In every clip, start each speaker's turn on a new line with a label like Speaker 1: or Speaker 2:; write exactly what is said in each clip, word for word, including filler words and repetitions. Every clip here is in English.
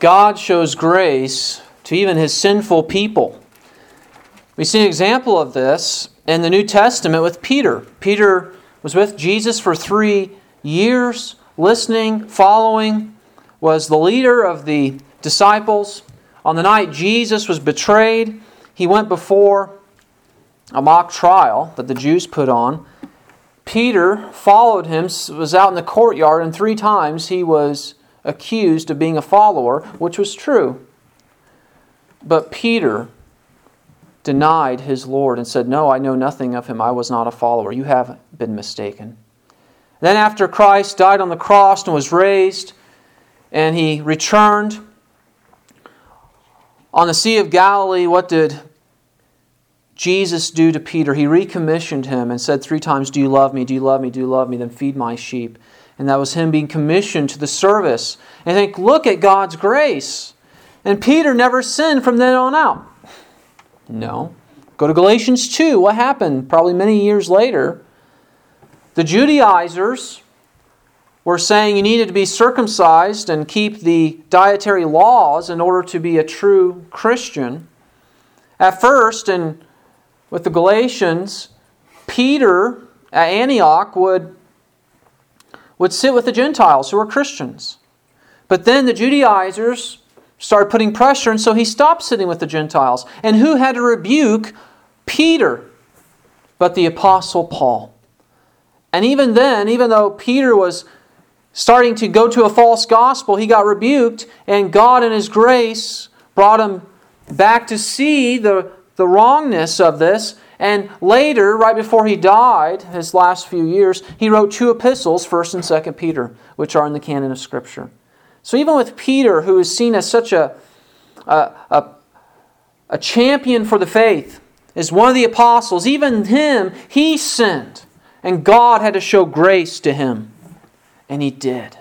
Speaker 1: God shows grace to even His sinful people. We see an example of this in the New Testament with Peter. Peter was with Jesus for three years, listening, following, was the leader of the disciples. On the night Jesus was betrayed, he went before a mock trial that the Jews put on. Peter followed him, was out in the courtyard, and three times he was accused of being a follower, which was true. But Peter denied his Lord and said, "No, I know nothing of Him. I was not a follower. You have been mistaken." Then after Christ died on the cross and was raised, and He returned on the Sea of Galilee, what did Jesus do to Peter? He recommissioned him and said three times, "Do you love me? Do you love me? Do you love me? Then feed my sheep." And that was him being commissioned to the service. And think, look at God's grace. And Peter never sinned from then on out. No. Go to Galatians two. What happened? Probably many years later. The Judaizers were saying you needed to be circumcised and keep the dietary laws in order to be a true Christian. At first, and with the Galatians, Peter at Antioch would, would sit with the Gentiles who were Christians. But then the Judaizers started putting pressure, and so he stopped sitting with the Gentiles. And who had to rebuke Peter but the Apostle Paul? And even then, even though Peter was starting to go to a false gospel, he got rebuked, and God in His grace brought him back to see the, the wrongness of this. And later, right before he died, his last few years, he wrote two epistles, First and Second Peter, which are in the canon of Scripture. So even with Peter, who is seen as such a, a, a, a champion for the faith, as one of the apostles, even him, he sinned. And God had to show grace to him. And He did.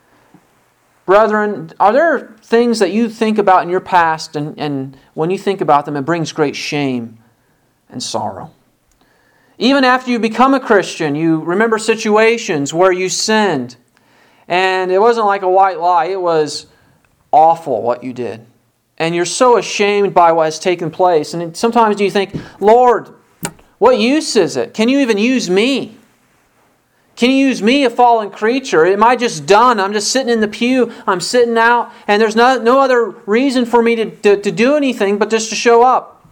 Speaker 1: Brethren, are there things that you think about in your past, and, and when you think about them, it brings great shame and sorrow? Even after you become a Christian, you remember situations where you sinned. And it wasn't like a white lie. It was awful what you did. And you're so ashamed by what has taken place. And sometimes you think, Lord, what use is it? Can you even use me? Can you use me, a fallen creature? Am I just done? I'm just sitting in the pew. I'm sitting out. And there's no, no other reason for me to, to, to do anything but just to show up.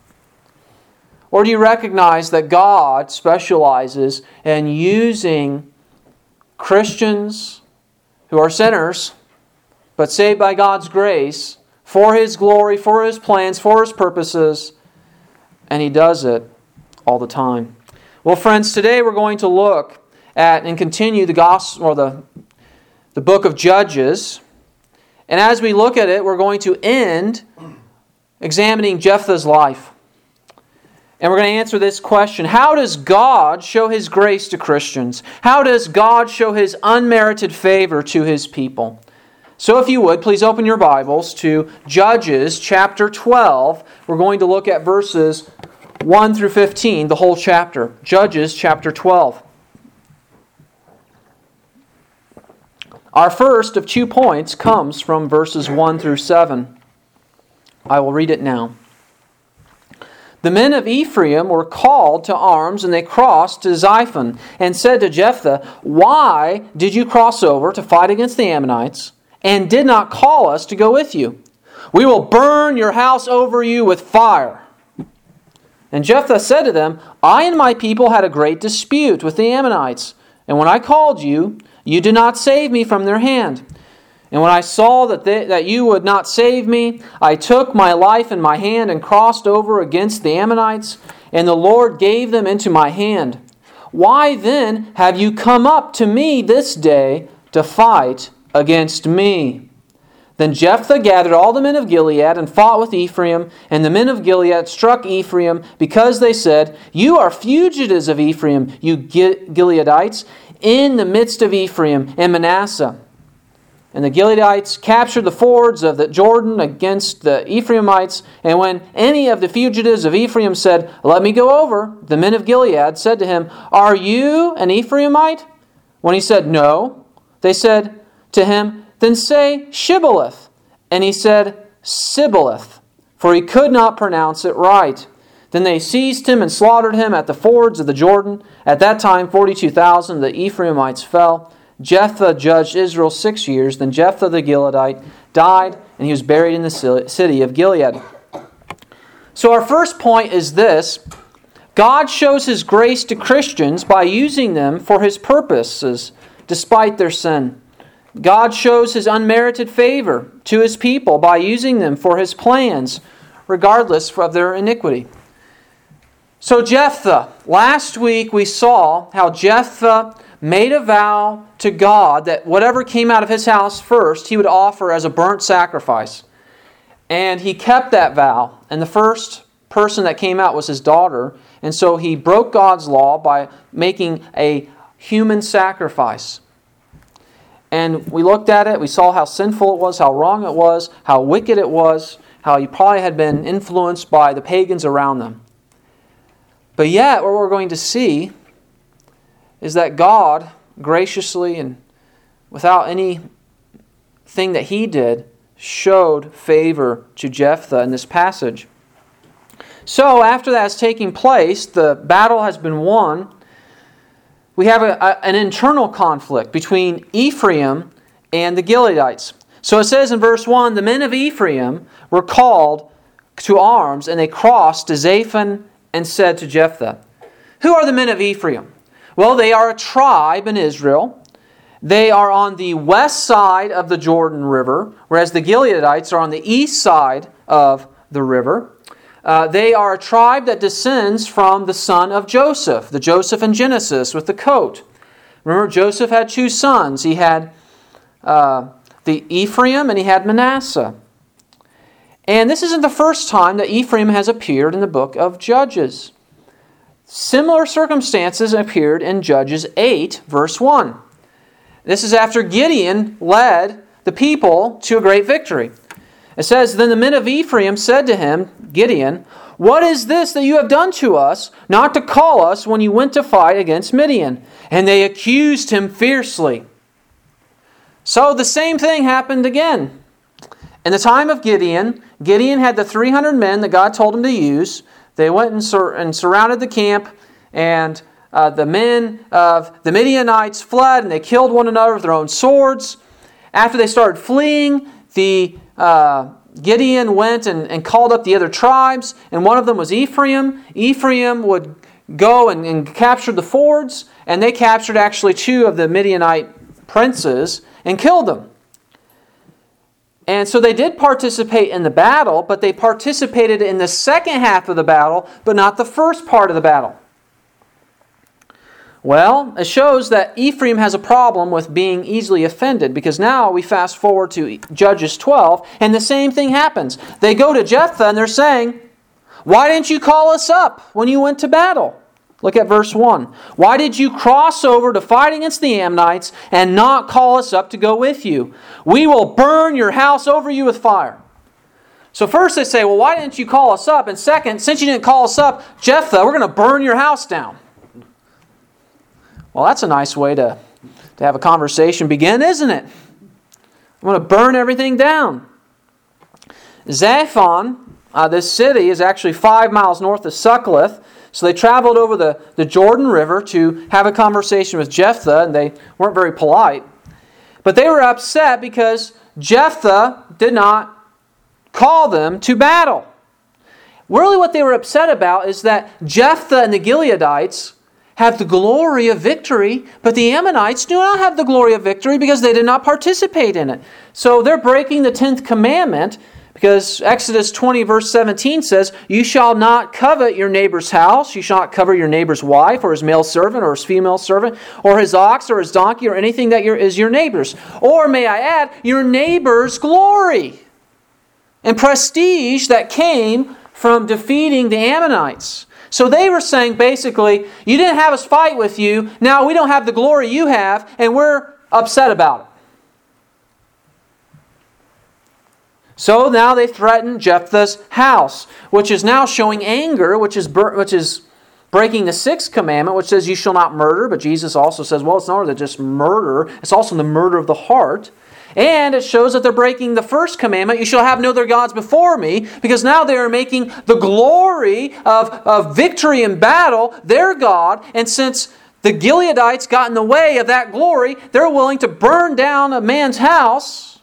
Speaker 1: Or do you recognize that God specializes in using Christians who are sinners, but saved by God's grace, for His glory, for His plans, for His purposes, and He does it all the time. Well, friends, today we're going to look at and continue the gospel or the, the book of Judges. And as we look at it, we're going to end examining Jephthah's life. And we're going to answer this question: how does God show His grace to Christians? How does God show His unmerited favor to His people? So if you would, please open your Bibles to Judges chapter twelve. We're going to look at verses one through fifteen, the whole chapter. Judges chapter twelve. Our first of two points comes from verses one through seven. I will read it now. The men of Ephraim were called to arms, and they crossed to Xiphon, and said to Jephthah, "Why did you cross over to fight against the Ammonites, and did not call us to go with you? We will burn your house over you with fire." And Jephthah said to them, "I and my people had a great dispute with the Ammonites, and when I called you, you did not save me from their hand. And when I saw that they, that you would not save me, I took my life in my hand and crossed over against the Ammonites, and the Lord gave them into my hand. Why then have you come up to me this day to fight against me?" Then Jephthah gathered all the men of Gilead and fought with Ephraim, and the men of Gilead struck Ephraim because they said, "You are fugitives of Ephraim, you Gileadites, in the midst of Ephraim and Manasseh." And the Gileadites captured the fords of the Jordan against the Ephraimites. And when any of the fugitives of Ephraim said, "Let me go over," the men of Gilead said to him, "Are you an Ephraimite?" When he said, "No," they said to him, "Then say Shibboleth, And he said, Sibboleth, for he could not pronounce it right. Then they seized him and slaughtered him at the fords of the Jordan. At that time, forty-two thousand of the Ephraimites fell. Jephthah judged Israel six years. Then Jephthah the Gileadite died, and he was buried in the city of Gilead. So our first point is this. God shows His grace to Christians by using them for His purposes, despite their sin. God shows His unmerited favor to His people by using them for His plans, regardless of their iniquity. So Jephthah, last week we saw how Jephthah made a vow to God that whatever came out of his house first, he would offer as a burnt sacrifice. And he kept that vow. And the first person that came out was his daughter. And so he broke God's law by making a human sacrifice. And we looked at it, we saw how sinful it was, how wrong it was, how wicked it was, how he probably had been influenced by the pagans around them. But yet, what we're going to see is that God graciously and without anything that He did showed favor to Jephthah in this passage. So, after that has taken place, the battle has been won. We have a, a, an internal conflict between Ephraim and the Gileadites. So it says in verse one, the men of Ephraim were called to arms, and they crossed to Zaphon and said to Jephthah, who are the men of Ephraim? Well, they are a tribe in Israel. They are on the west side of the Jordan River, whereas the Gileadites are on the east side of the river. Uh, they are a tribe that descends from the son of Joseph, the Joseph in Genesis with the coat. Remember, Joseph had two sons. He had uh, the Ephraim and he had Manasseh. And this isn't the first time that Ephraim has appeared in the book of Judges. Similar circumstances appeared in Judges eight, verse one. This is after Gideon led the people to a great victory. It says, then the men of Ephraim said to him, Gideon, what is this that you have done to us, not to call us when you went to fight against Midian? And they accused him fiercely. So the same thing happened again. In the time of Gideon, Gideon had the three hundred men that God told him to use. They went and, sur- and surrounded the camp, and uh, the men of the Midianites fled, and they killed one another with their own swords. After they started fleeing, the uh, Gideon went and, and called up the other tribes, and one of them was Ephraim. Ephraim would go and, and capture the fords, and they captured actually two of the Midianite princes and killed them. And so they did participate in the battle, but they participated in the second half of the battle, but not the first part of the battle. Well, it shows that Ephraim has a problem with being easily offended, because now we fast forward to Judges twelve, and the same thing happens. They go to Jephthah and they're saying, why didn't you call us up when you went to battle? Look at verse one. Why did you cross over to fight against the Ammonites and not call us up to go with you? We will burn your house over you with fire. So first they say, well, why didn't you call us up? And second, since you didn't call us up, Jephthah, we're going to burn your house down. Well, that's a nice way to, to have a conversation begin, isn't it? I'm going to burn everything down. Zaphon, uh, this city, is actually five miles north of Succoth. So they traveled over the, the Jordan River to have a conversation with Jephthah, and they weren't very polite. But they were upset because Jephthah did not call them to battle. Really what they were upset about is that Jephthah and the Gileadites have the glory of victory, but the Ammonites do not have the glory of victory because they did not participate in it. So they're breaking the tenth commandment, because Exodus twenty verse seventeen says, you shall not covet your neighbor's house, you shall not covet your neighbor's wife, or his male servant, or his female servant, or his ox, or his donkey, or anything that is your neighbor's. Or, may I add, your neighbor's glory and prestige that came from defeating the Ammonites. So they were saying, basically, you didn't have us fight with you, now we don't have the glory you have, and we're upset about it. So now they threaten Jephthah's house, which is now showing anger, which is which is breaking the sixth commandment, which says you shall not murder. But Jesus also says, well, it's not that just murder, it's also the murder of the heart. And it shows that they're breaking the first commandment, you shall have no other gods before me, because now they are making the glory of, of victory in battle their God. And since the Gileadites got in the way of that glory, they're willing to burn down a man's house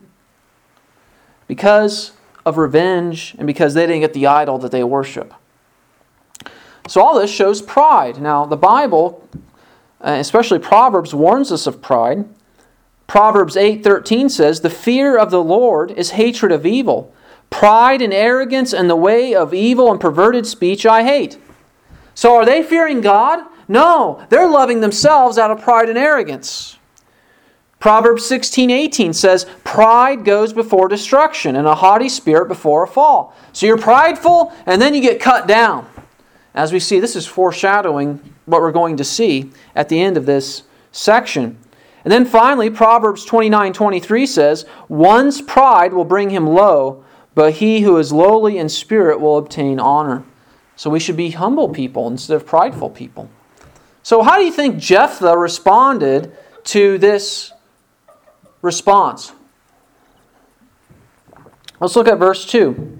Speaker 1: because of revenge and because they didn't get the idol that they worship. So all this shows pride. Now the Bible, especially Proverbs, warns us of pride. Proverbs eight thirteen says, "The fear of the Lord is hatred of evil. Pride and arrogance and the way of evil and perverted speech I hate." So are they fearing God? No, they're loving themselves out of pride and arrogance. Proverbs sixteen eighteen says, "Pride goes before destruction, and a haughty spirit before a fall." So you're prideful, and then you get cut down. As we see, this is foreshadowing what we're going to see at the end of this section. And then finally, Proverbs twenty-nine twenty-three says, "One's pride will bring him low, but he who is lowly in spirit will obtain honor." So we should be humble people instead of prideful people. So how do you think Jephthah responded to this response? Let's look at verse two.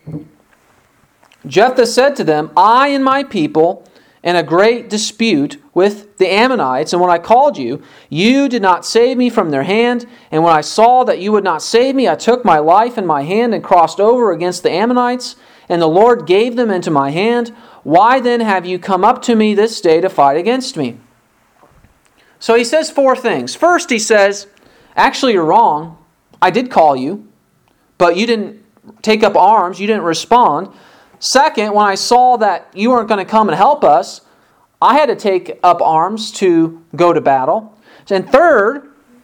Speaker 1: Jephthah said to them, "I and my people in a great dispute with the Ammonites, and when I called you, you did not save me from their hand, and when I saw that you would not save me, I took my life in my hand and crossed over against the Ammonites, and the Lord gave them into my hand. Why then have you come up to me this day to fight against me?" So he says four things. First, he says, actually, you're wrong. I did call you, but you didn't take up arms. You didn't respond. Second, when I saw that you weren't going to come and help us, I had to take up arms to go to battle. And third,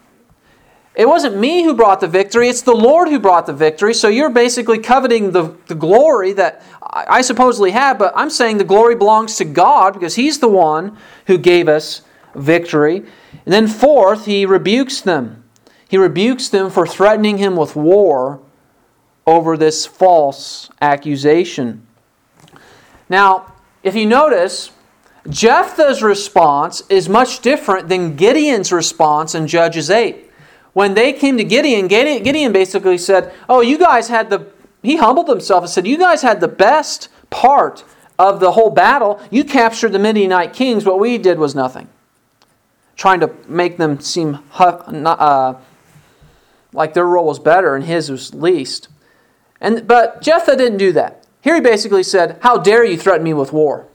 Speaker 1: it wasn't me who brought the victory, it's the Lord who brought the victory. So you're basically coveting the, the glory that I supposedly have, but I'm saying the glory belongs to God because He's the one who gave us victory. And then fourth, he rebukes them. He rebukes them for threatening him with war over this false accusation. Now, if you notice, Jephthah's response is much different than Gideon's response in Judges eight. When they came to Gideon, Gideon, Gideon basically said, oh, you guys had the... He humbled himself and said, you guys had the best part of the whole battle. You captured the Midianite kings. What we did was nothing. Trying to make them seem uh, like their role was better and his was least. And But Jephthah didn't do that. Here he basically said, how dare you threaten me with war?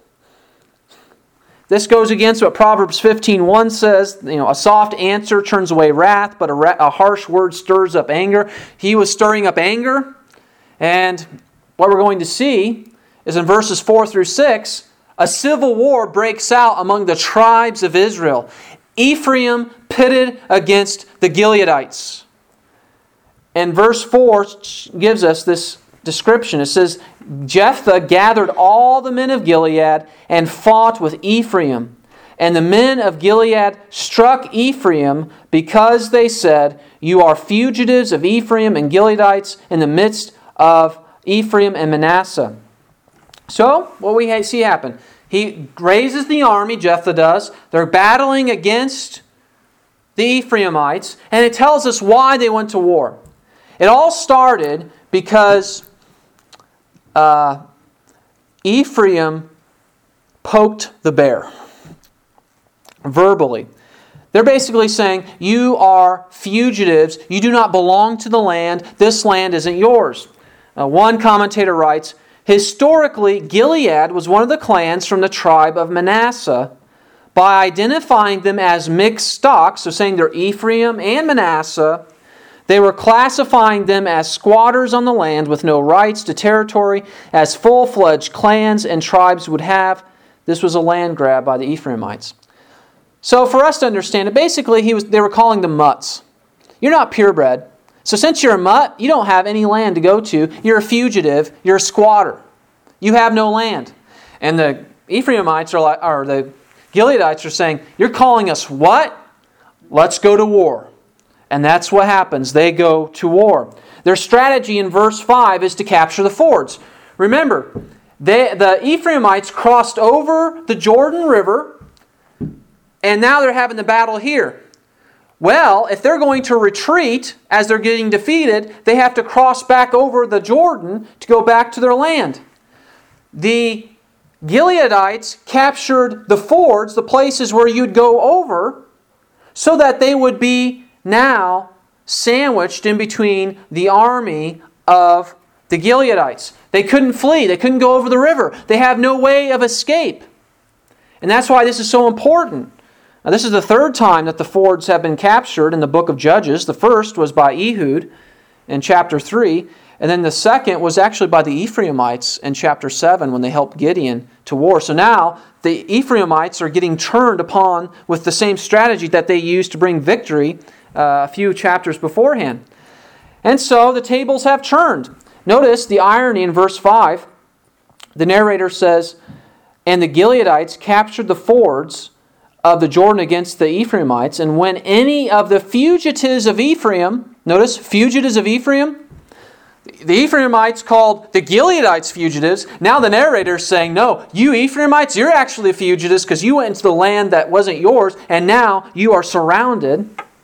Speaker 1: This goes against what Proverbs fifteen one says. You know, a soft answer turns away wrath, but a, ra- a harsh word stirs up anger. He was stirring up anger. And what we're going to see is in verses four through six, a civil war breaks out among the tribes of Israel. Ephraim pitted against the Gileadites. And verse four gives us this description. It says, Jephthah gathered all the men of Gilead and fought with Ephraim. And the men of Gilead struck Ephraim because they said, you are fugitives of Ephraim and Gileadites in the midst of Ephraim and Manasseh. So, what we see happen, he raises the army, Jephthah does. They're battling against the Ephraimites, and it tells us why they went to war. It all started because uh, Ephraim poked the bear verbally. They're basically saying, you are fugitives, you do not belong to the land, this land isn't yours. Uh, one commentator writes, historically, Gilead was one of the clans from the tribe of Manasseh. By identifying them as mixed stock, so saying they're Ephraim and Manasseh, they were classifying them as squatters on the land with no rights to territory, as full-fledged clans and tribes would have. This was a land grab by the Ephraimites. So for us to understand it, basically he was, they were calling them mutts. You're not purebred. So since you're a mutt, you don't have any land to go to. You're a fugitive. You're a squatter. You have no land. And the Ephraimites are like, or the Gileadites are saying, you're calling us what? Let's go to war. And that's what happens. They go to war. Their strategy in verse five is to capture the fords. Remember, they, the Ephraimites crossed over the Jordan River, and now they're having the battle here. Well, if they're going to retreat as they're getting defeated, they have to cross back over the Jordan to go back to their land. The Gileadites captured the fords, the places where you'd go over, so that they would be now sandwiched in between the army of the Gileadites. They couldn't flee. They couldn't go over the river. They have no way of escape. And that's why this is so important. Now, this is the third time that the fords have been captured in the book of Judges. The first was by Ehud in chapter three. And then the second was actually by the Ephraimites in chapter seven when they helped Gideon to war. So now the Ephraimites are getting turned upon with the same strategy that they used to bring victory uh, a few chapters beforehand. And so the tables have turned. Notice the irony in verse five. The narrator says, "And the Gileadites captured the fords of the Jordan against the Ephraimites, and when any of the fugitives of Ephraim," notice, fugitives of Ephraim, the Ephraimites called the Gileadites fugitives. Now the narrator is saying, no, you Ephraimites, you're actually fugitives because you went into the land that wasn't yours, and now you are surrounded.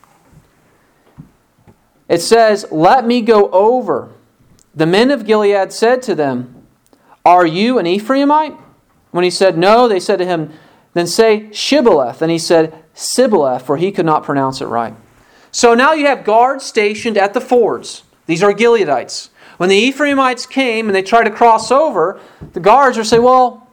Speaker 1: It says, "Let me go over." The men of Gilead said to them, "Are you an Ephraimite?" When he said no, they said to him, "Then say Shibboleth." And he said Sibboleth, for he could not pronounce it right. So now you have guards stationed at the fords. These are Gileadites. When the Ephraimites came and they tried to cross over, the guards would say, "Well,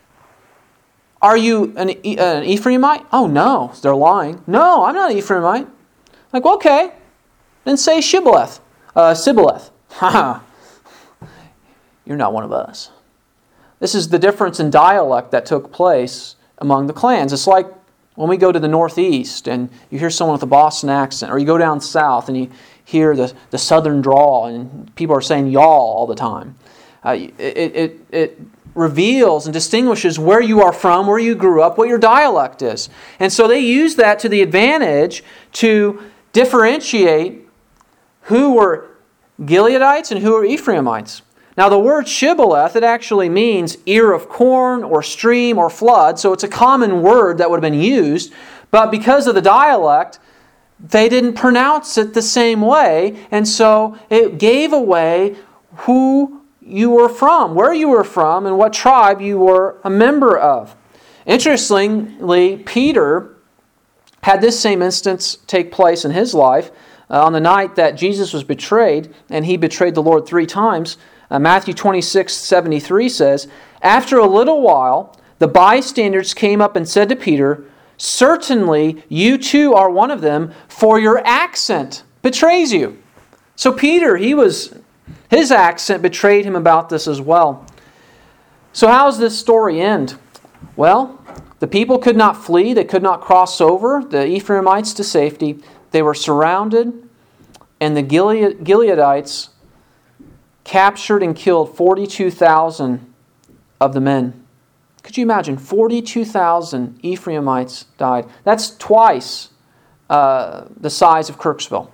Speaker 1: are you an, an Ephraimite?" "Oh, no." They're lying. "No, I'm not an Ephraimite." Like, well, okay. Then say Shibboleth. Uh, Sibboleth. Ha You're not one of us. This is the difference in dialect that took place among the clans. It's like when we go to the Northeast and you hear someone with a Boston accent, or you go down south and you hear the, the southern drawl and people are saying y'all all the time. Uh, it, it, it reveals and distinguishes where you are from, where you grew up, what your dialect is. And so they use that to the advantage to differentiate who were Gileadites and who were Ephraimites. Now the word Shibboleth, it actually means ear of corn or stream or flood. So it's a common word that would have been used. But because of the dialect, they didn't pronounce it the same way. And so it gave away who you were from, where you were from, and what tribe you were a member of. Interestingly, Peter had this same instance take place in his life. Uh, on the night that Jesus was betrayed, and he betrayed the Lord three times, uh, Matthew twenty-six seventy-three says, "After a little while, the bystanders came up and said to Peter, 'Certainly you too are one of them, for your accent betrays you.'" So Peter, he was, his accent betrayed him about this as well. So how does this story end? Well, the people could not flee, they could not cross over, the Ephraimites to safety. They were surrounded, and the Gilead, Gileadites captured and killed forty-two thousand of the men. Could you imagine? forty-two thousand Ephraimites died. That's twice uh, the size of Kirksville.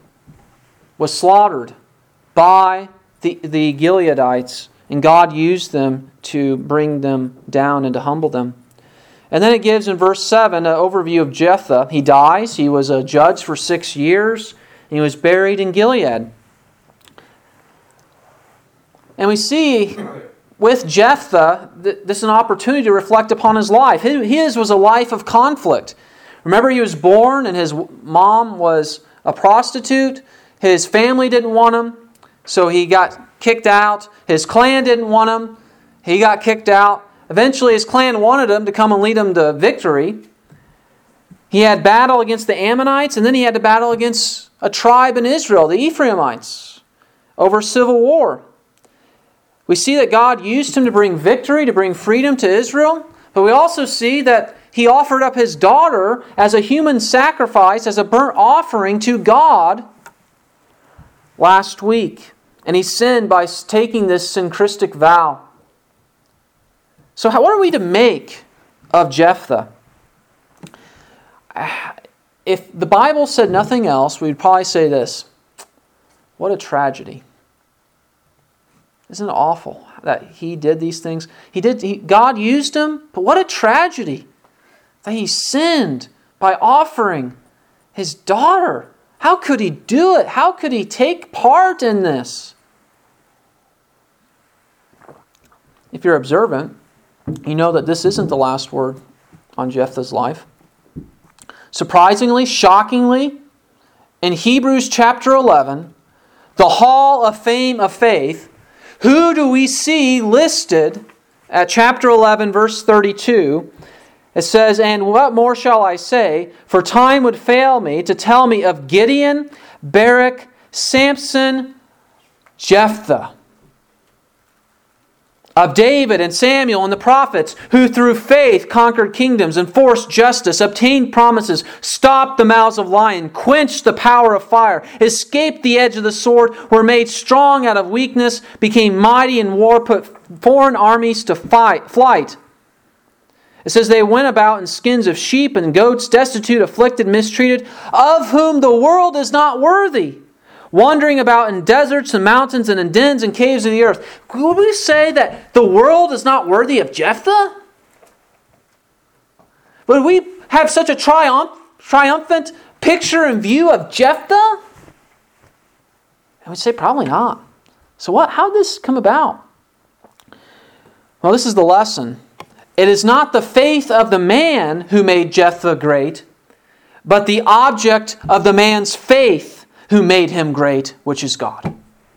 Speaker 1: Was slaughtered by the, the Gileadites, and God used them to bring them down and to humble them. And then it gives in verse seven an overview of Jephthah. He dies. He was a judge for six years. And he was buried in Gilead. And we see with Jephthah, this is an opportunity to reflect upon his life. His was a life of conflict. Remember, he was born and his mom was a prostitute. His family didn't want him, so he got kicked out. His clan didn't want him. He got kicked out. Eventually, his clan wanted him to come and lead him to victory. He had battle against the Ammonites, and then he had to battle against a tribe in Israel, the Ephraimites, over civil war. We see that God used him to bring victory, to bring freedom to Israel, but we also see that he offered up his daughter as a human sacrifice, as a burnt offering to God last week. And he sinned by taking this syncretic vow. So how, what are we to make of Jephthah? If the Bible said nothing else, we'd probably say this: what a tragedy. Isn't it awful that he did these things? He did. He, God used him, but what a tragedy that he sinned by offering his daughter. How could he do it? How could he take part in this? If you're observant, you know that this isn't the last word on Jephthah's life. Surprisingly, shockingly, in Hebrews chapter eleven, the Hall of Fame of Faith, who do we see listed at chapter eleven, verse thirty-two? It says, "And what more shall I say? For time would fail me to tell me of Gideon, Barak, Samson, Jephthah, of David and Samuel and the prophets, who through faith conquered kingdoms, enforced justice, obtained promises, stopped the mouths of lions, quenched the power of fire, escaped the edge of the sword, were made strong out of weakness, became mighty in war, put foreign armies to fight, flight." It says, "They went about in skins of sheep and goats, destitute, afflicted, mistreated, of whom the world is not worthy, wandering about in deserts and mountains and in dens and caves of the earth." Would we say that the world is not worthy of Jephthah? Would we have such a triumph, triumphant picture and view of Jephthah? I would say probably not. So what? How did this come about? Well, this is the lesson. It is not the faith of the man who made Jephthah great, but the object of the man's faith who made him great, which is God.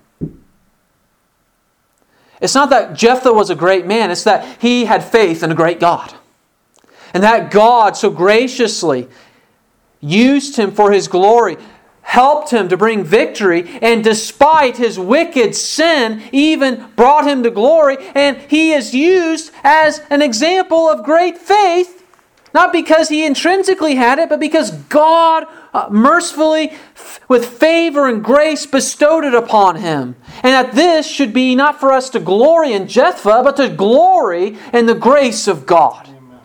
Speaker 1: It's not that Jephthah was a great man, it's that he had faith in a great God. And that God so graciously used him for His glory, helped him to bring victory, and despite his wicked sin, even brought him to glory. And he is used as an example of great faith, not because he intrinsically had it, but because God uh, mercifully, f- with favor and grace, bestowed it upon him. And that this should be not for us to glory in Jephthah, but to glory in the grace of God. Amen.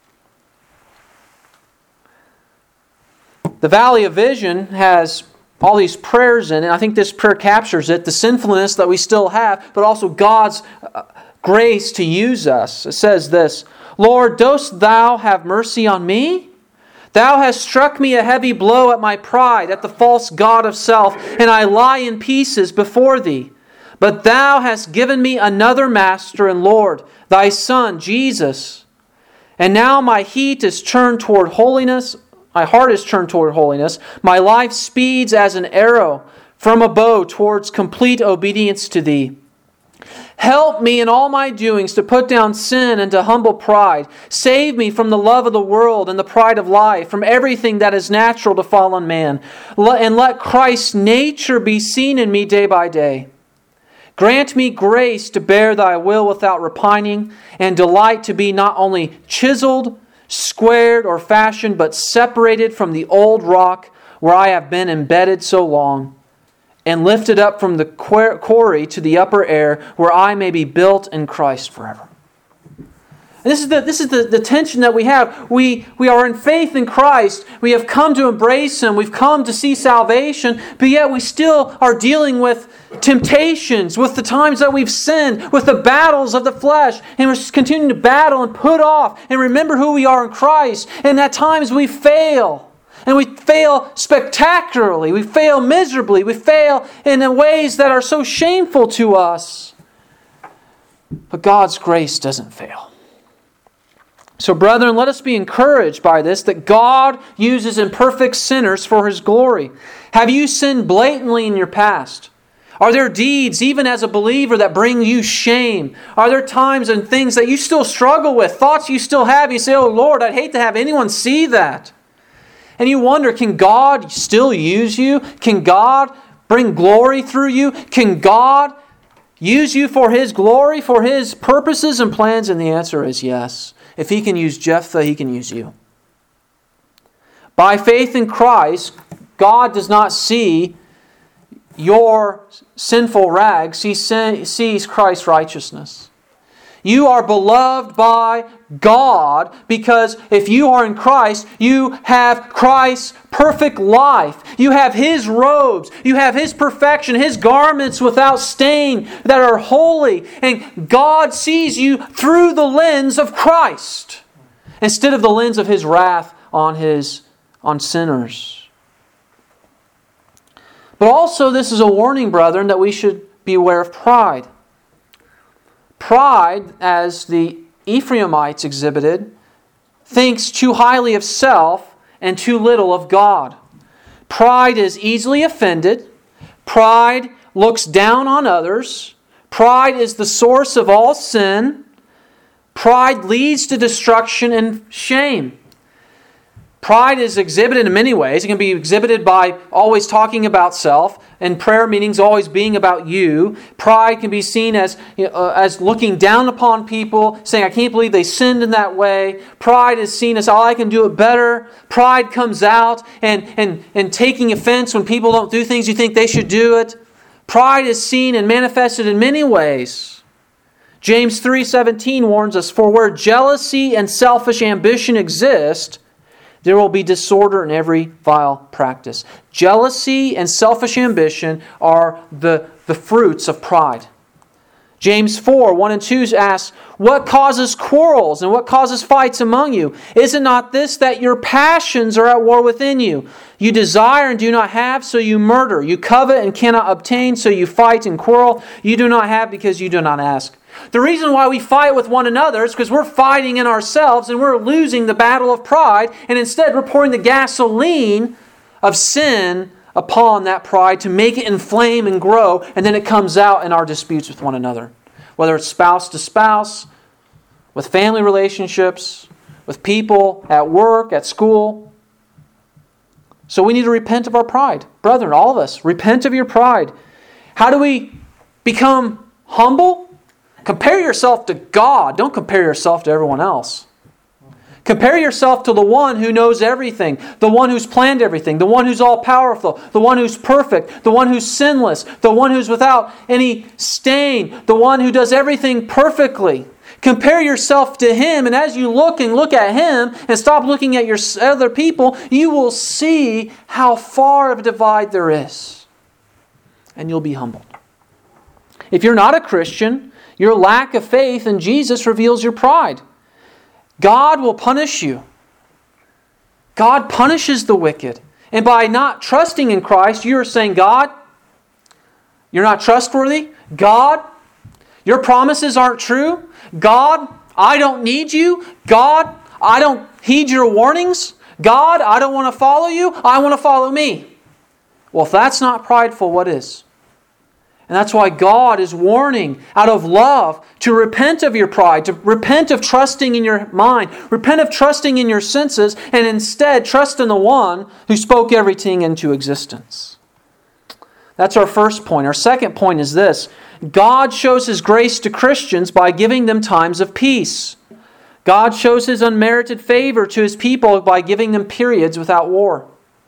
Speaker 1: The Valley of Vision has all these prayers in it. I think this prayer captures it, the sinfulness that we still have, but also God's uh, grace to use us. It says this, "Lord, dost Thou have mercy on me? Thou hast struck me a heavy blow at my pride, at the false god of self, and I lie in pieces before Thee. But Thou hast given me another Master and Lord, Thy Son, Jesus. And now my heat is turned toward holiness. My heart is turned toward holiness. My life speeds as an arrow from a bow towards complete obedience to Thee. Help me in all my doings to put down sin and to humble pride. Save me from the love of the world and the pride of life, from everything that is natural to fallen man. And let Christ's nature be seen in me day by day. Grant me grace to bear Thy will without repining, and delight to be not only chiseled, squared, or fashioned, but separated from the old rock where I have been embedded so long, and lifted up from the quarry to the upper air, where I may be built in Christ forever." And this is the this is the, the tension that we have. We we are in faith in Christ. We have come to embrace Him. We've come to see salvation, but yet we still are dealing with temptations, with the times that we've sinned, with the battles of the flesh, and we're continuing to battle and put off and remember who we are in Christ. And at times we fail. And we fail spectacularly. We fail miserably. We fail in ways that are so shameful to us. But God's grace doesn't fail. So, brethren, let us be encouraged by this, that God uses imperfect sinners for His glory. Have you sinned blatantly in your past? Are there deeds, even as a believer, that bring you shame? Are there times and things that you still struggle with, thoughts you still have? You say, "Oh Lord, I'd hate to have anyone see that." And you wonder, can God still use you? Can God bring glory through you? Can God use you for His glory, for His purposes and plans? And the answer is yes. If He can use Jephthah, He can use you. By faith in Christ, God does not see your sinful rags. He sees Christ's righteousness. You are beloved by God because if you are in Christ, you have Christ's perfect life. You have His robes. You have His perfection, His garments without stain that are holy. And God sees you through the lens of Christ instead of the lens of His wrath on His on sinners. But also this is a warning, brethren, that we should beware of pride. Pride, as the Ephraimites exhibited, thinks too highly of self and too little of God. Pride is easily offended. Pride looks down on others. Pride is the source of all sin. Pride leads to destruction and shame. Pride is exhibited in many ways. It can be exhibited by always talking about self, and prayer meetings always being about you. Pride can be seen as, uh, as looking down upon people, saying, I can't believe they sinned in that way. Pride is seen as, oh, I can do it better. Pride comes out and, and, and taking offense when people don't do things you think they should do it. Pride is seen and manifested in many ways. James three seventeen warns us, for where jealousy and selfish ambition exist, there will be disorder in every vile practice. Jealousy and selfish ambition are the, the fruits of pride. James four, one and two asks, what causes quarrels and what causes fights among you? Is it not this, that your passions are at war within you? You desire and do not have, so you murder. You covet and cannot obtain, so you fight and quarrel. You do not have because you do not ask. The reason why we fight with one another is because we're fighting in ourselves and we're losing the battle of pride, and instead we're pouring the gasoline of sin upon that pride to make it inflame and grow, and then it comes out in our disputes with one another. Whether it's spouse to spouse, with family relationships, with people at work, at school. So we need to repent of our pride. Brethren, all of us, repent of your pride. How do we become humble? Compare yourself to God. Don't compare yourself to everyone else. Compare yourself to the one who knows everything, the one who's planned everything, the one who's all-powerful, the one who's perfect, the one who's sinless, the one who's without any stain, the one who does everything perfectly. Compare yourself to Him, and as you look and look at Him and stop looking at your other people, you will see how far of a divide there is. And you'll be humbled. If you're not a Christian, your lack of faith in Jesus reveals your pride. God will punish you. God punishes the wicked. And by not trusting in Christ, you are saying, God, you're not trustworthy. God, your promises aren't true. God, I don't need you. God, I don't heed your warnings. God, I don't want to follow you. I want to follow me. Well, if that's not prideful, what is? And that's why God is warning out of love to repent of your pride, to repent of trusting in your mind, repent of trusting in your senses, and instead trust in the one who spoke everything into existence. That's our first point. Our second point is this. God shows His grace to Christians by giving them times of peace. God shows His unmerited favor to His people by giving them periods without war.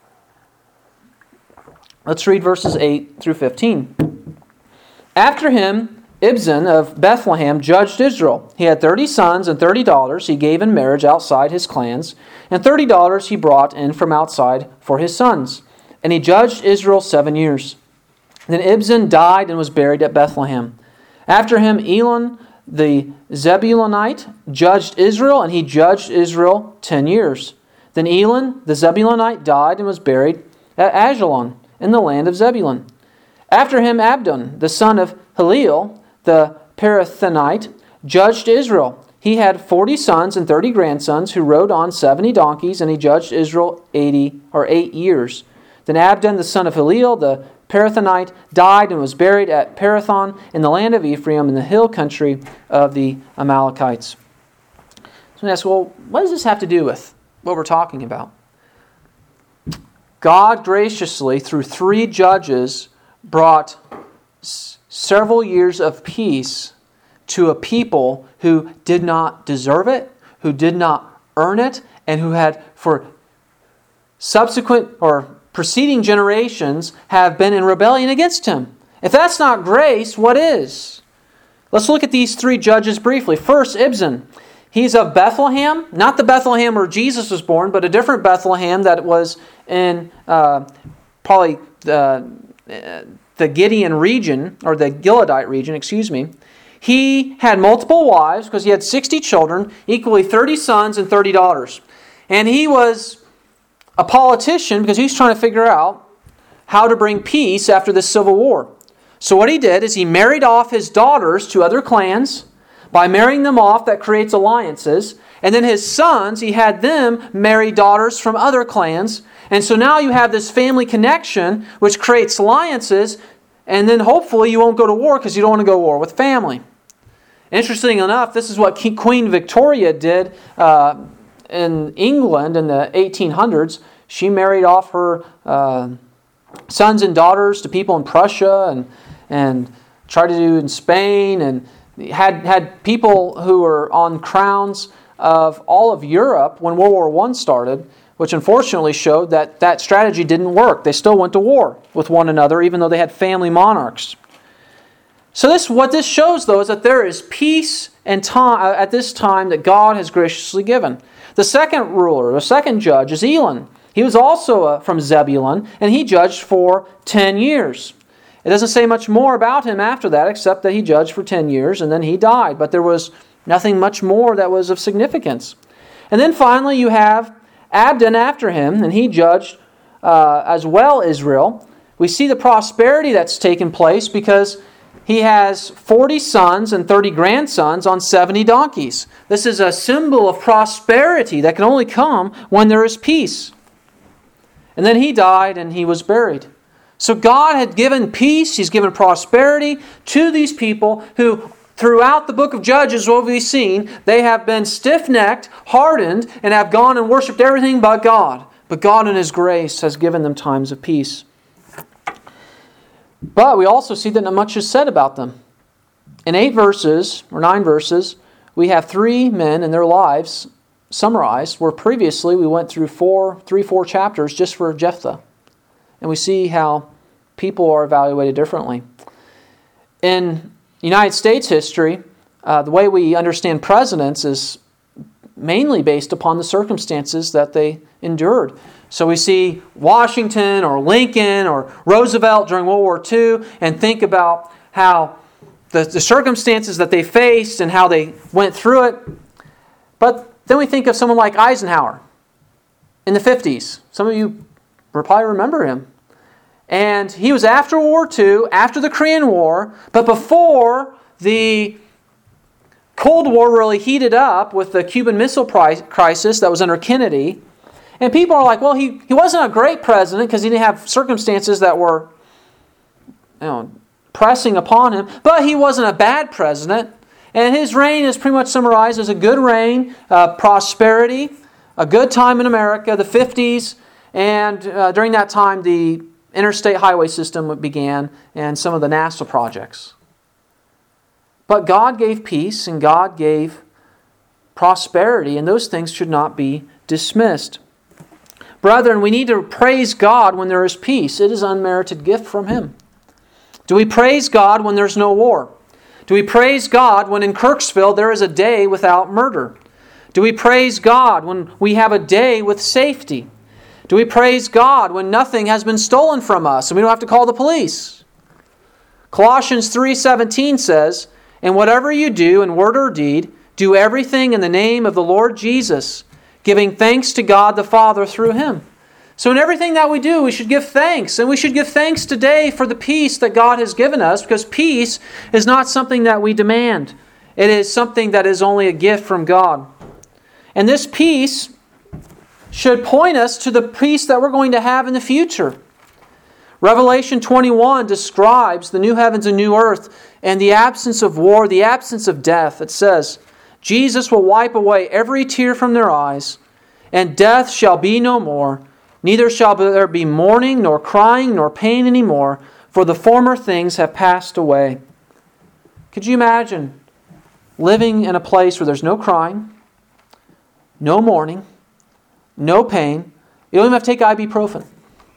Speaker 1: Let's read verses eight through fifteen. After him, Ibzan of Bethlehem judged Israel. He had thirty sons and thirty daughters he gave in marriage outside his clans, and thirty daughters he brought in from outside for his sons. And he judged Israel seven years. Then Ibzan died and was buried at Bethlehem. After him, Elon the Zebulunite judged Israel, and he judged Israel ten years. Then Elon the Zebulunite died and was buried at Ajalon in the land of Zebulun. After him, Abdon, the son of Hillel, the Parathonite, judged Israel. He had forty sons and thirty grandsons who rode on seventy donkeys, and he judged Israel eighty or eight years. Then Abdon, the son of Hillel, the Parathonite, died and was buried at Parathon in the land of Ephraim in the hill country of the Amalekites. So we ask, well, what does this have to do with what we're talking about? God graciously, through three judges, brought s- several years of peace to a people who did not deserve it, who did not earn it, and who had, for subsequent or preceding generations, have been in rebellion against Him. If that's not grace, what is? Let's look at these three judges briefly. First, Ibzan. He's of Bethlehem, not the Bethlehem where Jesus was born, but a different Bethlehem that was in uh, probably the... Uh, the Gideon region, or the Gileadite region, excuse me. He had multiple wives because he had sixty children, equally thirty sons and thirty daughters. And he was a politician because he's trying to figure out how to bring peace after the Civil War. So what he did is he married off his daughters to other clans. By marrying them off, that creates alliances. And then his sons, he had them marry daughters from other clans. And so now you have this family connection, which creates alliances. And then hopefully you won't go to war because you don't want to go to war with family. Interesting enough, this is what Queen Victoria did uh, in England in the eighteen hundreds. She married off her uh, sons and daughters to people in Prussia and and tried to do in Spain, and had had people who were on crowns of all of Europe when World War One started, which unfortunately showed that that strategy didn't work. They still went to war with one another, even though they had family monarchs. So this, what this shows, though, is that there is peace and time at this time that God has graciously given. The second ruler, the second judge, is Elon. He was also uh, from Zebulun, and he judged for ten years. It doesn't say much more about him after that, except that he judged for ten years, and then he died. But there was nothing much more that was of significance. And then finally you have Abdon after him, and he judged uh, as well Israel. We see the prosperity that's taken place because he has forty sons and thirty grandsons on seventy donkeys. This is a symbol of prosperity that can only come when there is peace. And then he died and he was buried. So God had given peace, He's given prosperity to these people who, throughout the book of Judges, what we've seen, they have been stiff-necked, hardened, and have gone and worshipped everything but God. But God in His grace has given them times of peace. But we also see that not much is said about them. In eight verses, or nine verses, we have three men and their lives summarized, where previously we went through four, three, four chapters just for Jephthah. And we see how people are evaluated differently. In United States history, uh, the way we understand presidents is mainly based upon the circumstances that they endured. So we see Washington or Lincoln or Roosevelt during World War Two and think about how the, the circumstances that they faced and how they went through it. But then we think of someone like Eisenhower in the fifties. Some of you probably remember him. And he was after World War Two, after the Korean War, but before the Cold War really heated up with the Cuban Missile Crisis that was under Kennedy. And people are like, well, he, he wasn't a great president because he didn't have circumstances that were, you know, pressing upon him. But he wasn't a bad president. And his reign is pretty much summarized as a good reign, uh, prosperity, a good time in America, the fifties. And uh, during that time, the interstate highway system began and some of the NASA projects. But God gave peace and God gave prosperity, and those things should not be dismissed. Brethren, we need to praise God when there is peace. It is an unmerited gift from Him. Do we praise God when there's no war? Do we praise God when in Kirksville there is a day without murder? Do we praise God when we have a day with safety? Do we praise God when nothing has been stolen from us and we don't have to call the police? Colossians three seventeen says, "And whatever you do in word or deed, do everything in the name of the Lord Jesus, giving thanks to God the Father through Him." So in everything that we do, we should give thanks. And we should give thanks today for the peace that God has given us, because peace is not something that we demand. It is something that is only a gift from God. And this peace should point us to the peace that we're going to have in the future. Revelation twenty-one describes the new heavens and new earth and the absence of war, the absence of death. It says, "Jesus will wipe away every tear from their eyes, and death shall be no more. Neither shall there be mourning, nor crying, nor pain any more, for the former things have passed away." Could you imagine living in a place where there's no crying, no mourning, no pain? You don't even have to take ibuprofen.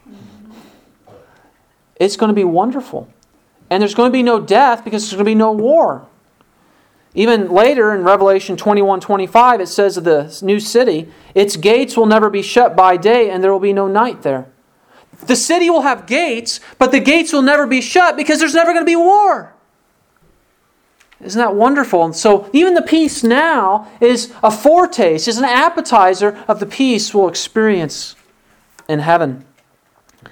Speaker 1: It's going to be wonderful. And there's going to be no death because there's going to be no war. Even later in Revelation twenty-one twenty-five, it says of the new city, "Its gates will never be shut by day, and there will be no night there." The city will have gates, but the gates will never be shut because there's never going to be war. Isn't that wonderful? And so even the peace now is a foretaste, is an appetizer of the peace we'll experience in heaven.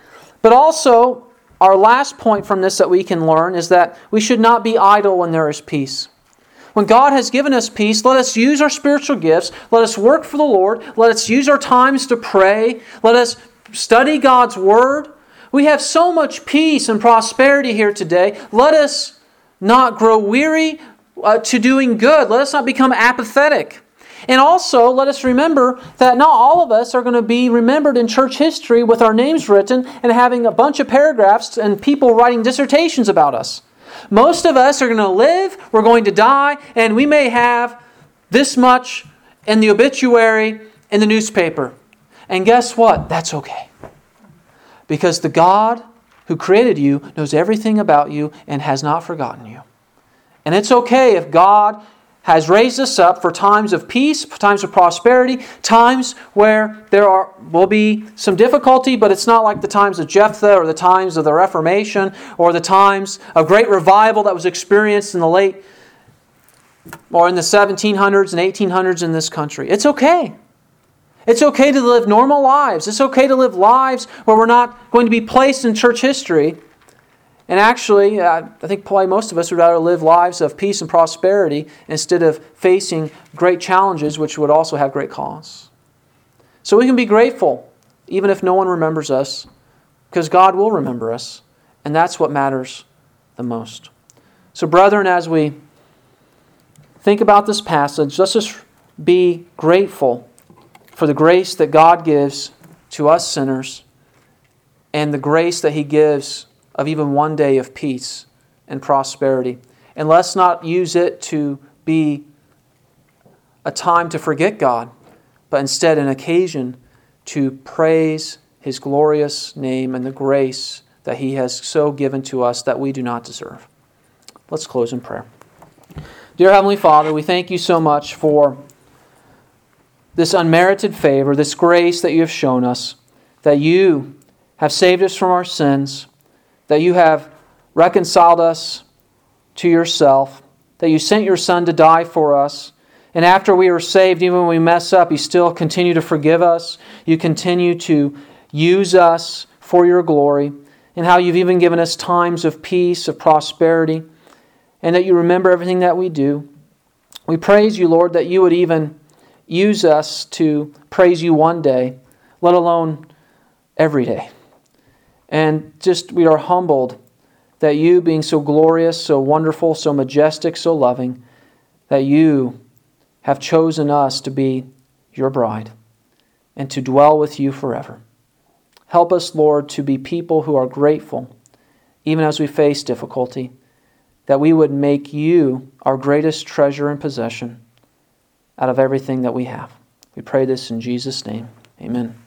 Speaker 1: But also, our last point from this that we can learn is that we should not be idle when there is peace. When God has given us peace, let us use our spiritual gifts. Let us work for the Lord. Let us use our times to pray. Let us study God's Word. We have so much peace and prosperity here today. Let us not grow weary uh, to doing good. Let us not become apathetic. And also, let us remember that not all of us are going to be remembered in church history with our names written and having a bunch of paragraphs and people writing dissertations about us. Most of us are going to live, we're going to die, and we may have this much in the obituary in the newspaper. And guess what? That's okay. Because the God who created you knows everything about you and has not forgotten you. And it's okay if God has raised us up for times of peace, times of prosperity, times where there are will be some difficulty, but it's not like the times of Jephthah or the times of the Reformation or the times of great revival that was experienced in the late or in the seventeen hundreds and eighteen hundreds in this country. It's okay. It's okay to live normal lives. It's okay to live lives where we're not going to be placed in church history. And actually, I think probably most of us would rather live lives of peace and prosperity instead of facing great challenges, which would also have great costs. So we can be grateful, even if no one remembers us, because God will remember us, and that's what matters the most. So brethren, as we think about this passage, let's just be grateful for the grace that God gives to us sinners and the grace that He gives of even one day of peace and prosperity. And let's not use it to be a time to forget God, but instead an occasion to praise His glorious name and the grace that He has so given to us that we do not deserve. Let's close in prayer. Dear Heavenly Father, we thank You so much for this unmerited favor, this grace that You have shown us, that You have saved us from our sins, that You have reconciled us to Yourself, that You sent Your Son to die for us. And after we are saved, even when we mess up, You still continue to forgive us. You continue to use us for Your glory. And how You've even given us times of peace, of prosperity, and that You remember everything that we do. We praise You, Lord, that You would even use us to praise You one day, let alone every day. And just we are humbled that You, being so glorious, so wonderful, so majestic, so loving, that You have chosen us to be Your bride and to dwell with You forever. Help us, Lord, to be people who are grateful, even as we face difficulty, that we would make You our greatest treasure and possession out of everything that we have. We pray this in Jesus' name. Amen.